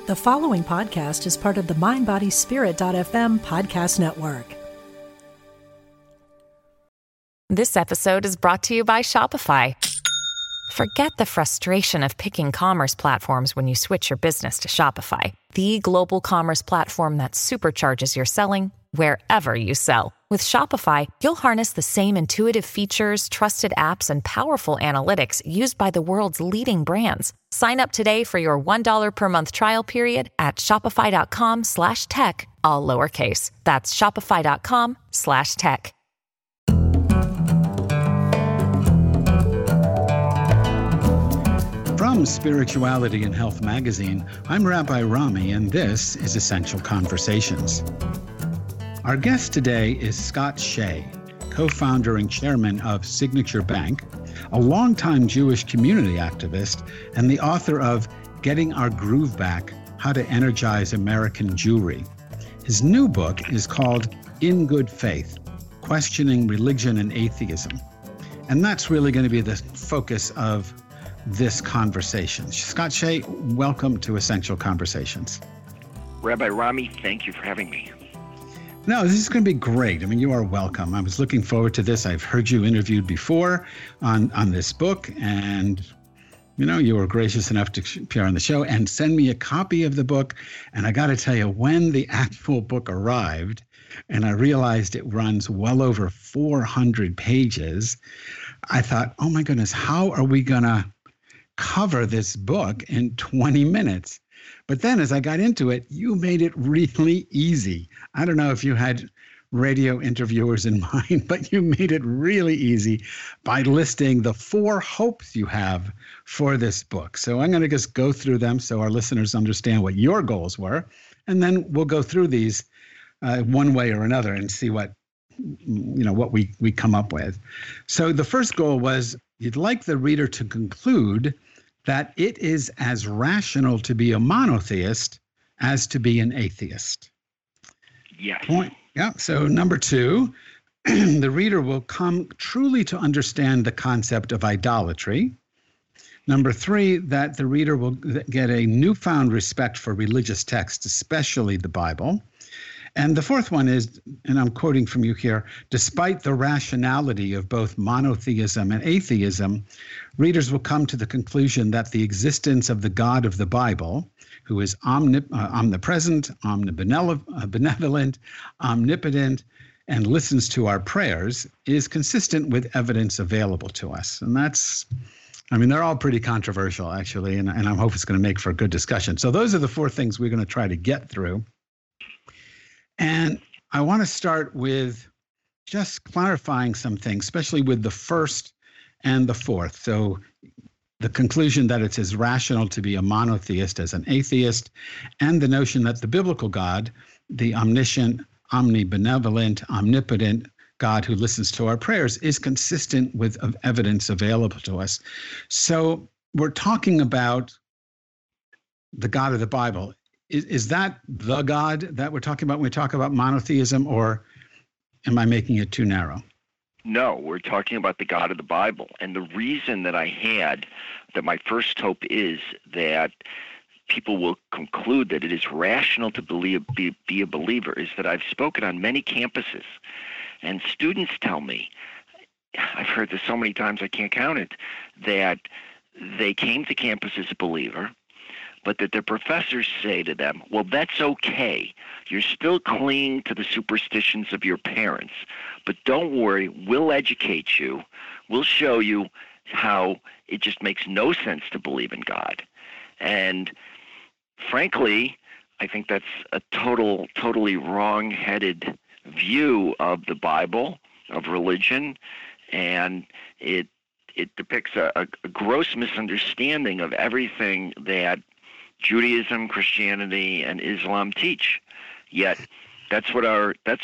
The following podcast is part of the MindBodySpirit.fm podcast network. This episode is brought to you by Shopify. Forget the frustration of picking commerce platforms when you switch your business to Shopify, the global commerce platform that supercharges your selling wherever you sell. With Shopify, you'll harness the same intuitive features, trusted apps, and powerful analytics used by the world's leading brands. Sign up today for your $1 per month trial period at shopify.com/tech, all lowercase. That's shopify.com/tech. From Spirituality and Health magazine, I'm Rabbi Rami, and this is Essential Conversations. Our guest today is Scott Shay, co-founder and chairman of Signature Bank, a longtime Jewish community activist, and the author of Getting Our Groove Back: How to Energize American Jewry. His new book is called In Good Faith: Questioning Religion and Atheism. And that's really going to be the focus of this conversation. Scott Shay, welcome to Essential Conversations. Rabbi Rami, thank you for having me. No, this is going to be great. I mean, you are welcome. I was looking forward to this. I've heard you interviewed before on this book, and you were gracious enough to appear on the show and send me a copy of the book. And I got to tell you, when the actual book arrived and I realized it runs well over 400 pages, I thought, oh my goodness, how are we going to cover this book in 20 minutes? But then as I got into it, you made it really easy. I don't know if you had radio interviewers in mind, but you made it really easy by listing the 4 hopes you have for this book. So I'm going to just go through them so our listeners understand what your goals were. And then we'll go through these one way or another and see what we come up with. So the first goal was you'd like the reader to conclude that it is as rational to be a monotheist as to be an atheist. Yes. Yeah. So number 2, the reader will come truly to understand the concept of idolatry. Number 3, that the reader will get a newfound respect for religious texts, especially the Bible. And the 4th one is, and I'm quoting from you here, despite the rationality of both monotheism and atheism, readers will come to the conclusion that the existence of the God of the Bible, who is omnipresent, benevolent, omnipotent, and listens to our prayers, is consistent with evidence available to us. And they're all pretty controversial, actually, and I hope it's going to make for a good discussion. So those are the 4 things we're going to try to get through. And I want to start with just clarifying some things, especially with the 1st and the 4th. So the conclusion that it's as rational to be a monotheist as an atheist, and the notion that the biblical God, the omniscient, omnibenevolent, omnipotent God who listens to our prayers, is consistent with evidence available to us. So we're talking about the God of the Bible. Is that the God that we're talking about when we talk about monotheism, or am I making it too narrow? No, we're talking about the God of the Bible. And the reason that I had that my first hope is that people will conclude that it is rational to be a believer is that I've spoken on many campuses, and students tell me, I've heard this so many times I can't count it, that they came to campus as a believer, but that their professors say to them, well, that's okay. You're still clinging to the superstitions of your parents, but don't worry, we'll educate you. We'll show you how it just makes no sense to believe in God. And frankly, I think that's a totally wrong-headed view of the Bible, of religion, and it depicts a gross misunderstanding of everything that Judaism, Christianity, and Islam teach. Yet that's what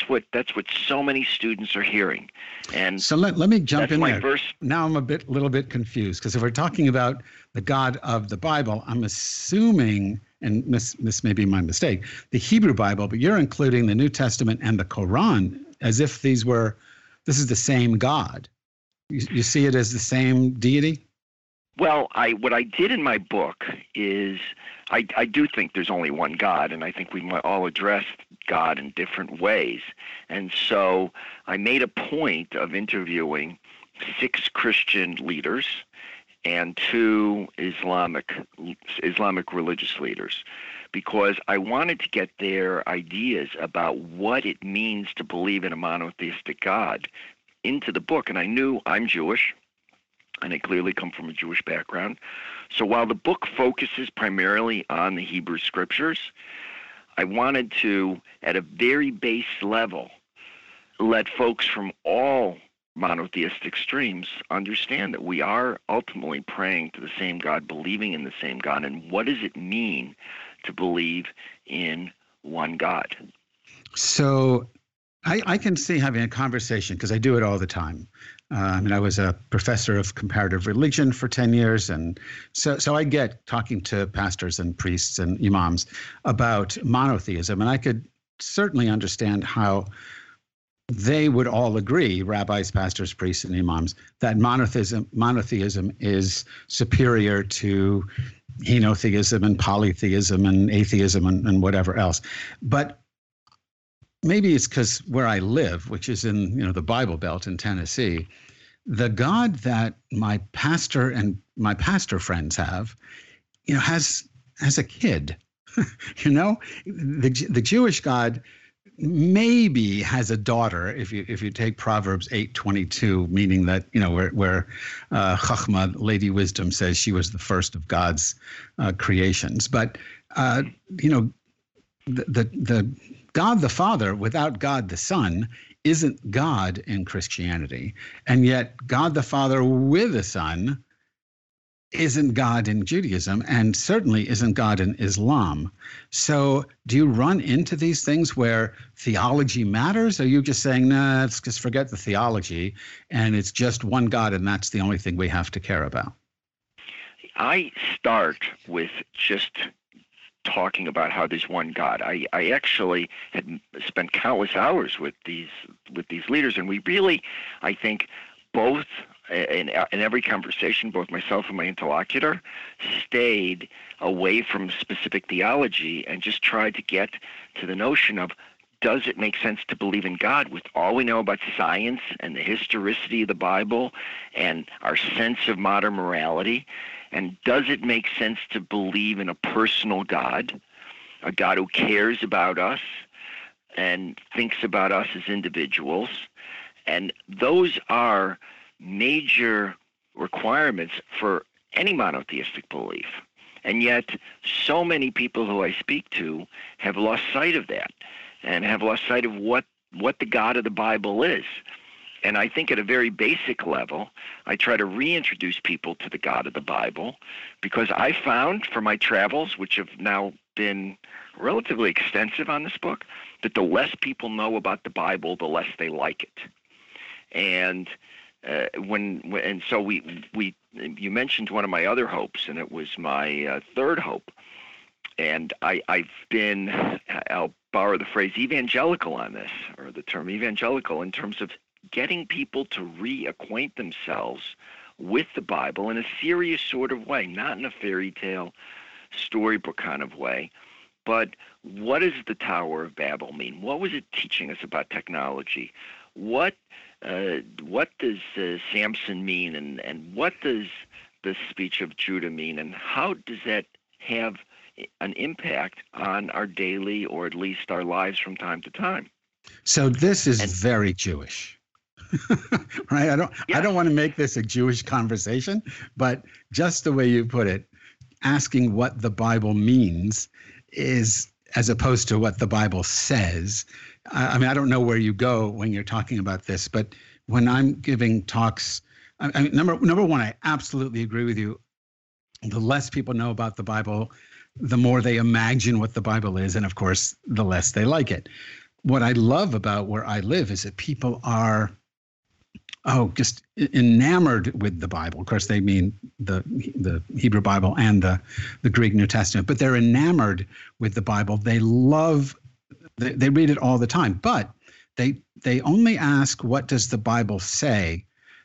so many students are hearing. And so let me jump in there. Now I'm a little bit confused, because if we're talking about the God of the Bible, I'm assuming, and this may be my mistake, the Hebrew Bible, but you're including the New Testament and the Quran as if this is the same God. You see it as the same deity? Well, what I did in my book is I do think there's only one God, and I think we might all address God in different ways. And so I made a point of interviewing 6 Christian leaders and 2 Islamic religious leaders, because I wanted to get their ideas about what it means to believe in a monotheistic God into the book. And I knew I'm Jewish, and I clearly come from a Jewish background. So while the book focuses primarily on the Hebrew Scriptures, I wanted to, at a very base level, let folks from all monotheistic streams understand that we are ultimately praying to the same God, believing in the same God, and what does it mean to believe in one God? So I can see having a conversation, because I do it all the time. I was a professor of comparative religion for 10 years, and so I get talking to pastors and priests and imams about monotheism, and I could certainly understand how they would all agree, rabbis, pastors, priests, and imams, that monotheism is superior to henotheism and polytheism and atheism and whatever else. But maybe it's because where I live, which is in the Bible Belt in Tennessee, the God that my pastor and my pastor friends have, has a kid. The Jewish God maybe has a daughter, if you take Proverbs 8:22, meaning that where Chachma, Lady Wisdom, says she was the first of God's creations. But the God the Father without God the Son isn't God in Christianity, and yet God the Father with a Son isn't God in Judaism, and certainly isn't God in Islam. So do you run into these things where theology matters? Or are you just saying, nah, let's just forget the theology, and it's just one God, and that's the only thing we have to care about? I start with just talking about how there's one God. I actually had spent countless hours with these leaders, and we really, I think, both in every conversation, both myself and my interlocutor stayed away from specific theology and just tried to get to the notion of, does it make sense to believe in God with all we know about science and the historicity of the Bible and our sense of modern morality? And does it make sense to believe in a personal God, a God who cares about us and thinks about us as individuals? And those are major requirements for any monotheistic belief. And yet, so many people who I speak to have lost sight of that and have lost sight of what the God of the Bible is. And I think at a very basic level, I try to reintroduce people to the God of the Bible, because I found from my travels, which have now been relatively extensive on this book, that the less people know about the Bible, the less they like it. And so you mentioned one of my other hopes, and it was my third hope. And I've been, I'll borrow the phrase evangelical on this, or the term evangelical, in terms of getting people to reacquaint themselves with the Bible in a serious sort of way, not in a fairy tale, storybook kind of way. But what does the Tower of Babel mean? What was it teaching us about technology? What does Samson mean, and what does the speech of Judah mean, and how does that have an impact on our daily, or at least our lives from time to time? So this is very Jewish, right? I don't want to make this a Jewish conversation, but just the way you put it, asking what the Bible means is, as opposed to what the Bible says. I don't know where you go when you're talking about this, but when I'm giving talks, number one, I absolutely agree with you. The less people know about the Bible, the more they imagine what the Bible is, and of course, the less they like it. What I love about where I live is that people are just enamored with the Bible. Of course, they mean the Hebrew Bible and the Greek New Testament, but they're enamored with the Bible. They read it all the time, but they only ask, what does the Bible say,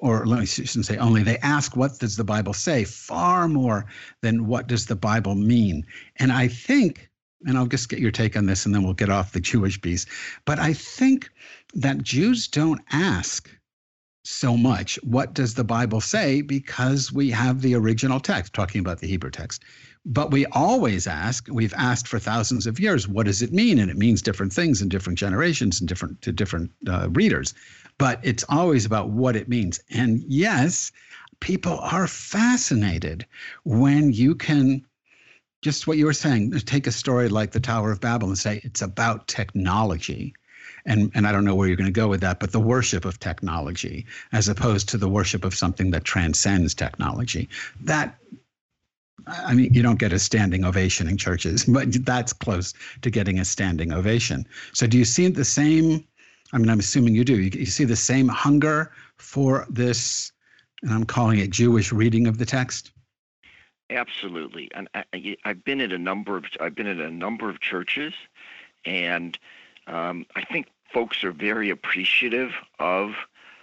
or let me shouldn't say only, they ask, what does the Bible say, far more than what does the Bible mean. And I think, and I'll just get your take on this and then we'll get off the Jewish piece, but I think that Jews don't ask so much, what does the Bible say, because we have the original text, talking about the Hebrew text. But we always ask, we've asked for thousands of years, what does it mean? And it means different things in different generations and to different readers. But it's always about what it means. And yes, people are fascinated when you can, just what you were saying, take a story like the Tower of Babel and say it's about technology. And I don't know where you're going to go with that, but the worship of technology, as opposed to the worship of something that transcends technology. That, I mean, you don't get a standing ovation in churches, but that's close to getting a standing ovation. So do you see the same, I mean, I'm assuming you do, you see the same hunger for this, and I'm calling it Jewish reading of the text? Absolutely. And I've been at a number of churches, and I think folks are very appreciative of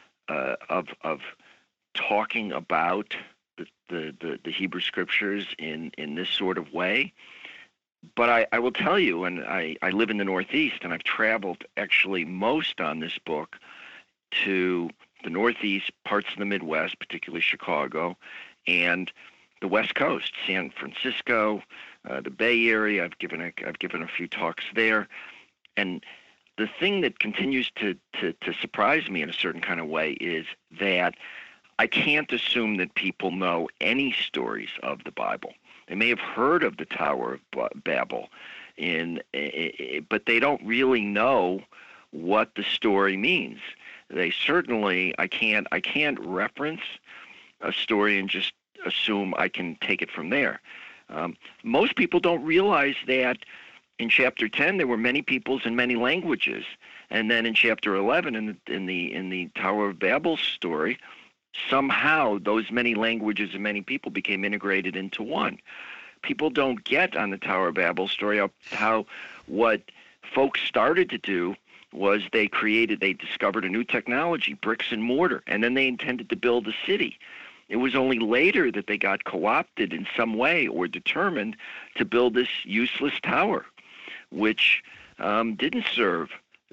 talking about the Hebrew Scriptures in this sort of way. But I will tell you, and I live in the Northeast, and I've traveled actually most on this book to the Northeast, parts of the Midwest, particularly Chicago, and the West Coast, San Francisco, the Bay Area. I've given a few talks there. And the thing that continues to surprise me in a certain kind of way is that I can't assume that people know any stories of the Bible. They may have heard of the Tower of Babel, but they don't really know what the story means. They certainly, I can't reference a story and just assume I can take it from there. Most people don't realize that in chapter 10, there were many peoples and many languages, and then in chapter 11, in the Tower of Babel story, somehow those many languages and many people became integrated into one. People don't get on the Tower of Babel story how what folks started to do was they discovered a new technology, bricks and mortar, and then they intended to build a city. It was only later that they got co-opted in some way or determined to build this useless tower, which didn't serve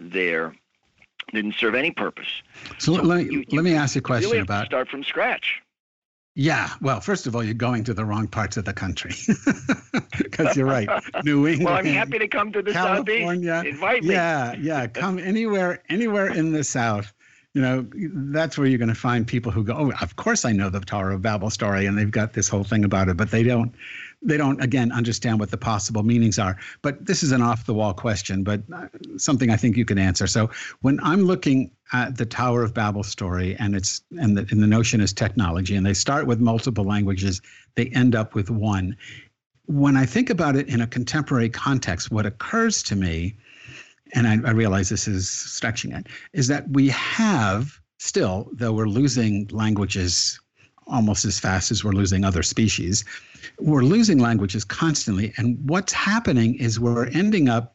any purpose. So let me ask you a question really about. Start from scratch. Yeah, well, first of all, you're going to the wrong parts of the country, because you're right. New England. Well, I'm happy to come to the California, Southeast. Invite me. Yeah, come anywhere in the South. You know, that's where you're going to find people who go, oh, of course I know the Tower of Babel story, and they've got this whole thing about it, but they don't, again, understand what the possible meanings are. But this is an off-the-wall question, but something I think you can answer. So when I'm looking at the Tower of Babel story, and the notion is technology, and they start with multiple languages, they end up with one. When I think about it in a contemporary context, what occurs to me, and I realize this is stretching it, is that we have still, though we're losing languages almost as fast as we're losing other species, we're losing languages constantly. And what's happening is we're ending up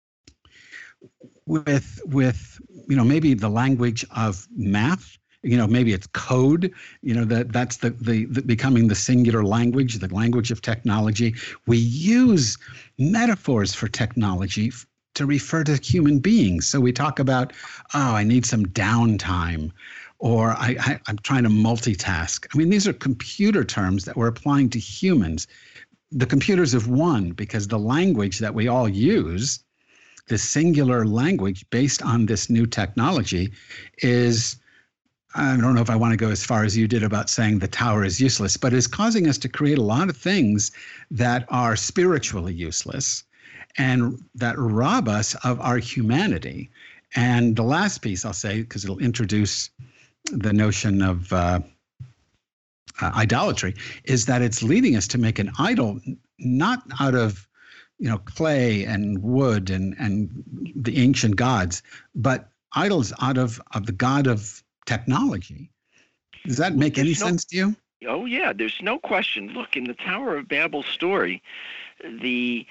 with maybe the language of math. Maybe it's code. That's the becoming the singular language, the language of technology. We use metaphors for technology to refer to human beings. So we talk about, I need some downtime, or I'm trying to multitask. I mean, these are computer terms that we're applying to humans. The computers have won because the language that we all use, the singular language based on this new technology, is, I don't know if I want to go as far as you did about saying the tower is useless, but is causing us to create a lot of things that are spiritually useless and that rob us of our humanity. And the last piece I'll say, because it'll introduce the notion of idolatry, is that it's leading us to make an idol, not out of clay and wood and the ancient gods, but idols out of the God of technology. Does that make any sense to you? Oh yeah, there's no question. Look, in the Tower of Babel story, we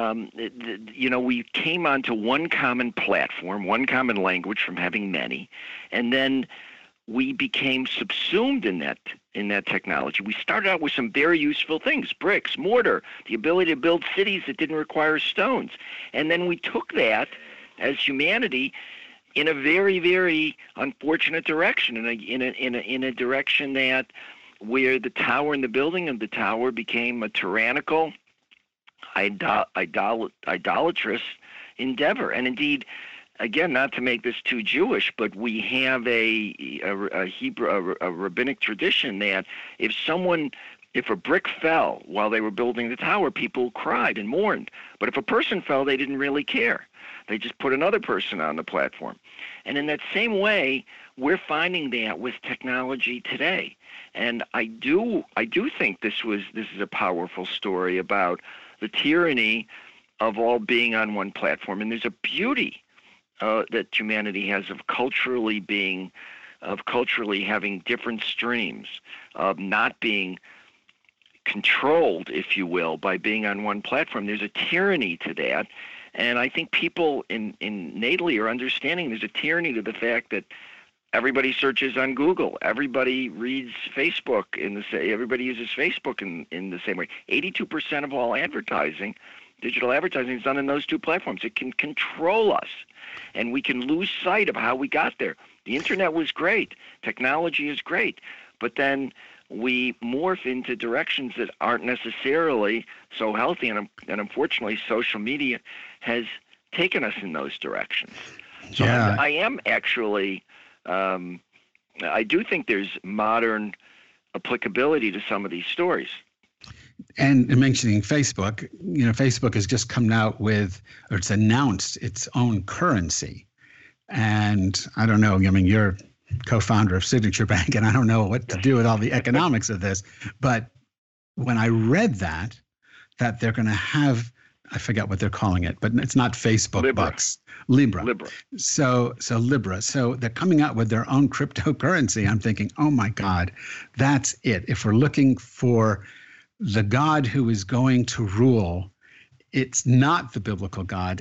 came onto one common platform, one common language from having many, and then we became subsumed in that technology. We started out with some very useful things: bricks, mortar, the ability to build cities that didn't require stones. And then we took that as humanity in a very, very unfortunate direction, in a direction that where the tower and the building of the tower became a tyrannical, idolatrous endeavor. And indeed, again, not to make this too Jewish, but we have a rabbinic tradition that if a brick fell while they were building the tower, people cried and mourned. But if a person fell, they didn't really care. They just put another person on the platform. And in that same way, we're finding that with technology today. And I do think this is a powerful story about the tyranny of all being on one platform. And there's a beauty that humanity has of culturally having different streams, of not being controlled, if you will, by being on one platform. There's a tyranny to that. And I think people innately are understanding there's a tyranny to the fact that everybody searches on Google. Everybody reads Facebook everybody uses Facebook in the same way. 82% of all digital advertising is done in those two platforms. It can control us, and we can lose sight of how we got there. The internet was great. Technology is great. But then we morph into directions that aren't necessarily so healthy, and unfortunately, social media has taken us in those directions. So yeah. I am actually, I do think there's modern applicability to some of these stories. And mentioning Facebook, Facebook has just come out with, or it's announced its own currency. And I don't know, you're co-founder of Signature Bank, and I don't know what to do with all the economics of this. But when I read that they're going to have, I forget what they're calling it, but it's not Facebook Libra. bucks. Libra. So Libra. So they're coming out with their own cryptocurrency. I'm thinking, oh my God, that's it. If we're looking for the God who is going to rule, it's not the biblical God.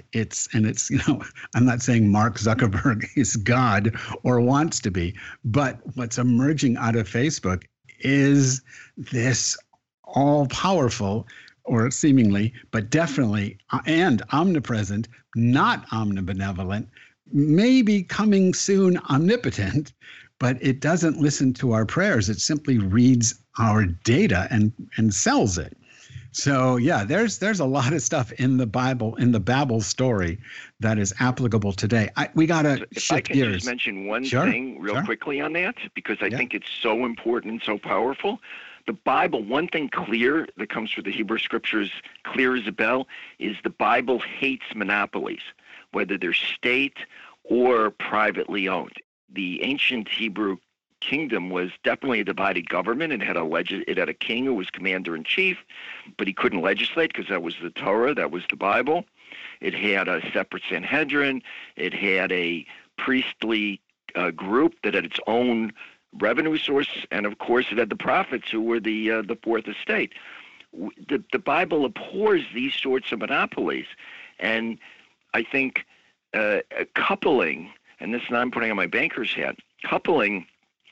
I'm not saying Mark Zuckerberg is God or wants to be, but what's emerging out of Facebook is this all-powerful, or seemingly, but definitely, and omnipresent, not omnibenevolent, maybe coming soon omnipotent, but it doesn't listen to our prayers. It simply reads our data and sells it. So yeah, there's a lot of stuff in the Bible, in the Babel story, that is applicable today. We got to shift gears. If I can just mention one thing real quickly on that, because I think it's so important and so powerful. The Bible, one thing clear that comes through the Hebrew Scriptures, clear as a bell, is the Bible hates monopolies, whether they're state or privately owned. The ancient Hebrew kingdom was definitely a divided government. It had a king who was commander-in-chief, but he couldn't legislate because that was the Torah, that was the Bible. It had a separate Sanhedrin. It had a priestly group that had its own revenue source, and of course it had the prophets, who were the fourth estate. The Bible abhors these sorts of monopolies, and I think coupling, and this is I'm putting on my banker's hat, coupling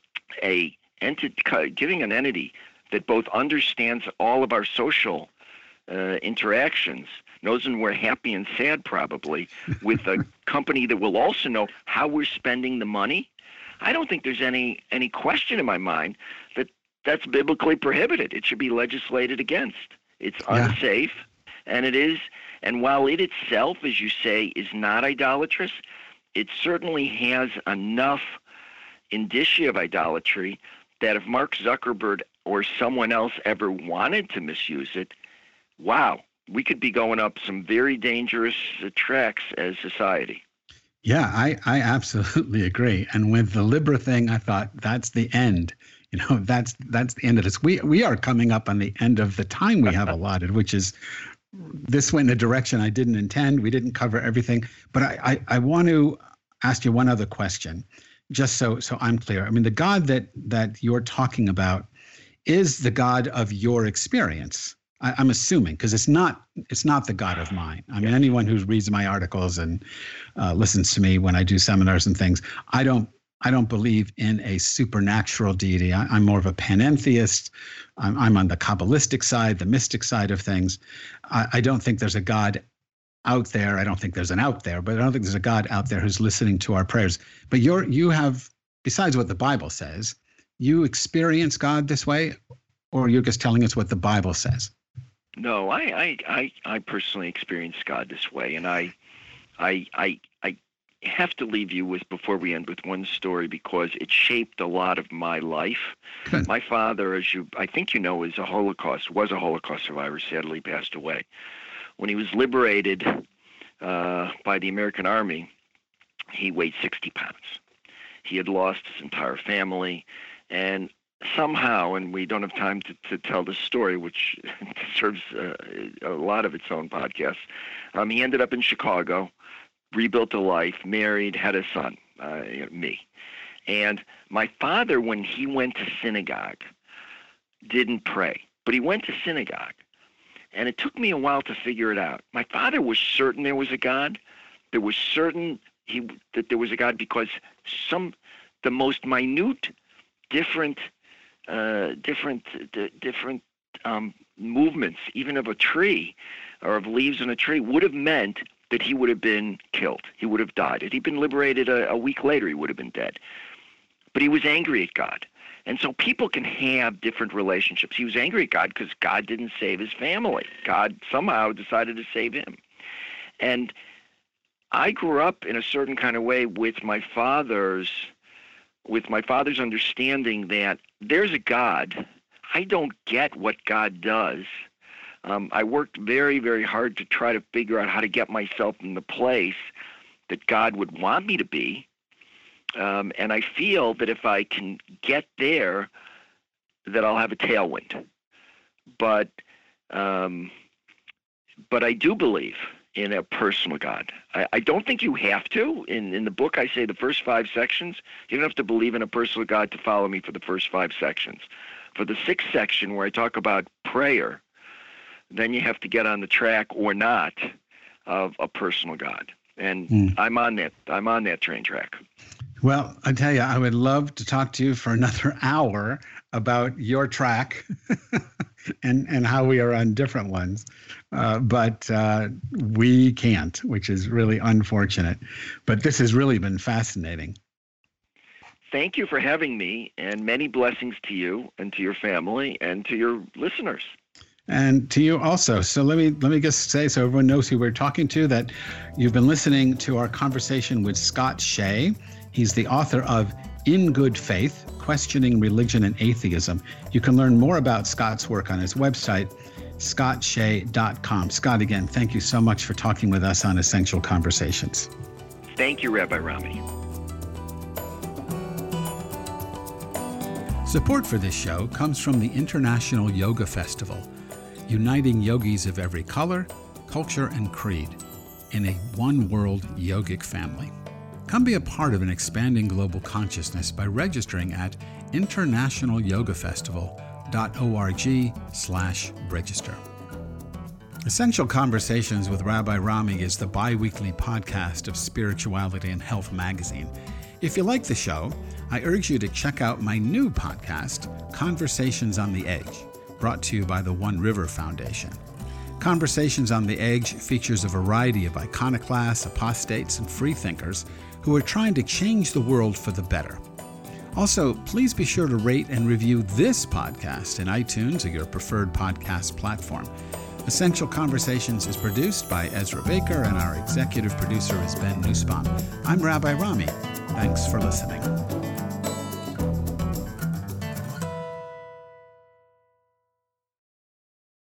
giving an entity that both understands all of our social interactions, knows when we're happy and sad probably, with a company that will also know how we're spending the money. I don't think there's any question in my mind that that's biblically prohibited. It should be legislated against. It's unsafe, and it is. And while it itself, as you say, is not idolatrous, it certainly has enough indicia of idolatry that if Mark Zuckerberg or someone else ever wanted to misuse it, wow, we could be going up some very dangerous tracks as society. Yeah, I absolutely agree. And with the Libra thing, I thought that's the end. That's the end of this. We are coming up on the end of the time we have allotted, which is, this went in a direction I didn't intend. We didn't cover everything. But I want to ask you one other question, just so I'm clear. I mean, the God that you're talking about is the God of your experience. I'm assuming, because it's not the God of mine. I mean, anyone who reads my articles and listens to me when I do seminars and things, I don't I don't believe in a supernatural deity. I'm more of a panentheist. I'm on the Kabbalistic side, the mystic side of things. I don't think there's a God out there. I don't think there's an out there, but I don't think there's a God out there who's listening to our prayers. But you have, besides what the Bible says, you experience God this way, or you're just telling us what the Bible says? No, I personally experience God this way, and I have to leave you with, before we end, with one story because it shaped a lot of my life. Good. My father, I think you know, was a Holocaust survivor, sadly passed away. When he was liberated by the American Army, he weighed 60 pounds. He had lost his entire family, and somehow, and we don't have time to tell the story, which deserves a lot of its own podcast, he ended up in Chicago, rebuilt a life, married, had a son, me. And my father, when he went to synagogue, didn't pray, but he went to synagogue. And it took me a while to figure it out. My father was certain there was a God. There was certain that there was a God because the most minute, different movements, even of a tree or of leaves on a tree, would have meant that he would have been killed. He would have died. Had he been liberated a week later, he would have been dead. But he was angry at God. And so people can have different relationships. He was angry at God because God didn't save his family. God somehow decided to save him. And I grew up in a certain kind of way with my father's understanding that there's a God. I don't get what God does. I worked very, very hard to try to figure out how to get myself in the place that God would want me to be. And I feel that if I can get there, that I'll have a tailwind. But I do believe in a personal God. I don't think you have to. In the book, I say the first 5 sections, you don't have to believe in a personal God to follow me for the first 5 sections. For the 6th section, where I talk about prayer, then you have to get on the track or not of a personal God. And I'm on that train track. Well, I tell you, I would love to talk to you for another hour about your track and how we are on different ones. But we can't, which is really unfortunate. But this has really been fascinating. Thank you for having me, and many blessings to you and to your family and to your listeners. And to you also. So let me just say, so everyone knows who we're talking to, that you've been listening to our conversation with Scott Shay. He's the author of In Good Faith, Questioning Religion and Atheism. You can learn more about Scott's work on his website, scottshay.com. Scott, again, thank you so much for talking with us on Essential Conversations. Thank you, Rabbi Rami. Support for this show comes from the International Yoga Festival, uniting yogis of every color, culture, and creed in a one-world yogic family. Come be a part of an expanding global consciousness by registering at internationalyogafestival.org/register. Essential Conversations with Rabbi Rami is the bi-weekly podcast of Spirituality and Health magazine. If you like the show, I urge you to check out my new podcast, Conversations on the Edge, brought to you by the One River Foundation. Conversations on the Edge features a variety of iconoclasts, apostates, and freethinkers who are trying to change the world for the better. Also, please be sure to rate and review this podcast in iTunes or your preferred podcast platform. Essential Conversations is produced by Ezra Baker, and our executive producer is Ben Nussbaum. I'm Rabbi Rami. Thanks for listening.